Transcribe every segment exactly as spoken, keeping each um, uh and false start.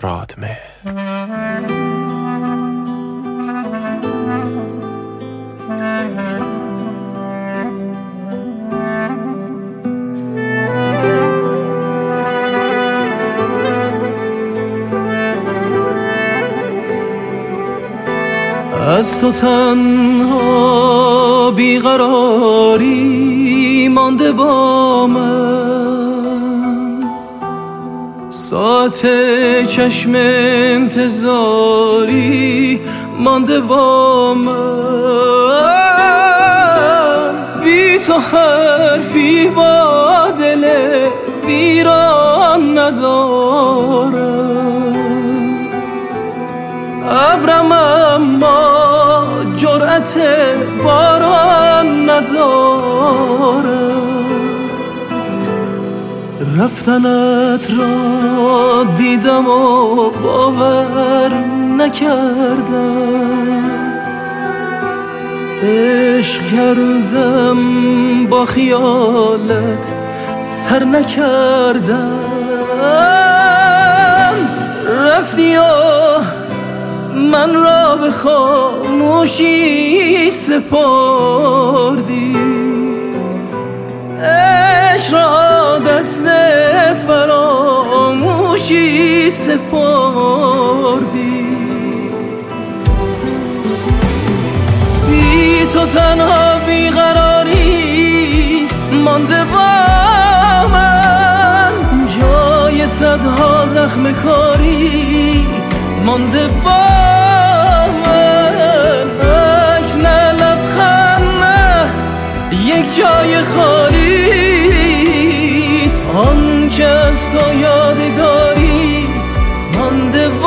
رادمهر. از تو تنها بیقراری مانده با من، ساعت چشم انتظاری مانده با من. بی تو حرفی با دل ویران ندارم، ابرم اما جرأت باران نداره. رفتنت را دیدم و باور نکردم، عشق کردم با خیالت سر نکردم. رفتی و من را به خاموشی سپردی، عشق را دست فراموشی سپردی. بی تو تنها بیقراری مانده با من، جای صدها زخم کاری مانده با من. عکس نه لبخند نه یک جای خالیست، آن که از تو یادگاری مانده با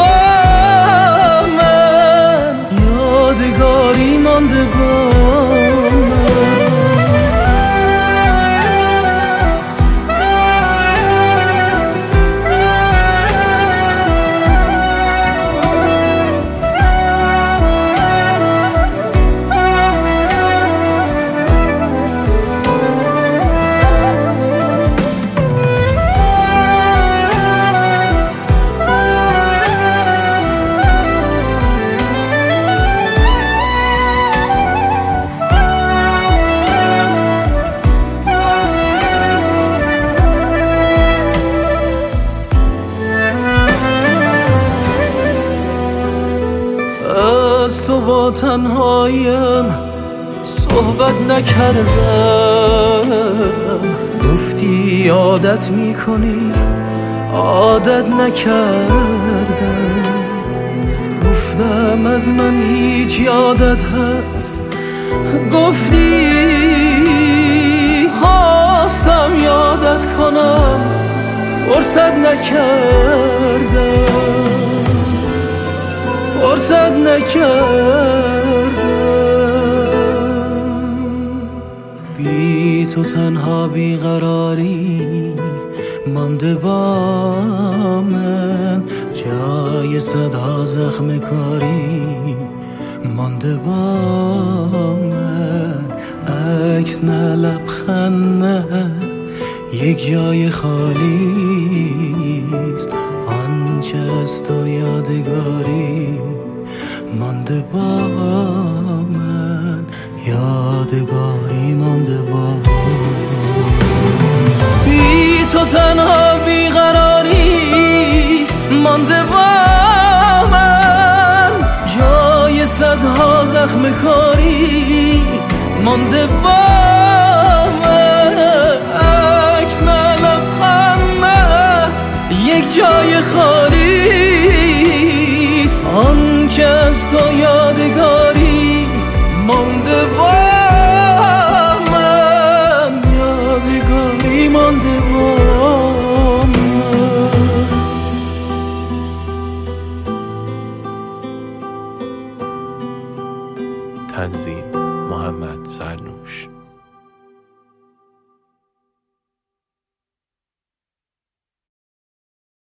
من، یادگاری مانده با من. از تو با تنهایم صحبت نکردم، گفتی عادت میکنی عادت نکردم. گفتم از من هیچ یادت هست، گفتی خواستم یادت کنم فرصت نکردم، فرصت نکردم. بی تو تنها بیقراری مانده با من، جای صدها زخم کاری مانده با من. عکس نه لبخند نه یک جای خالیست، آنچه از تو یادگاری مانده با من، یادگاری مانده با من. بی تو تنها بیقراری مانده با من، جای صدها زخم کاری مانده با من. عکس نه لبخند نه یک جای خالیست، آن که از تو یادگاری مانده با من، یادگاری مانده با من. تنظیم محمد زرنوش.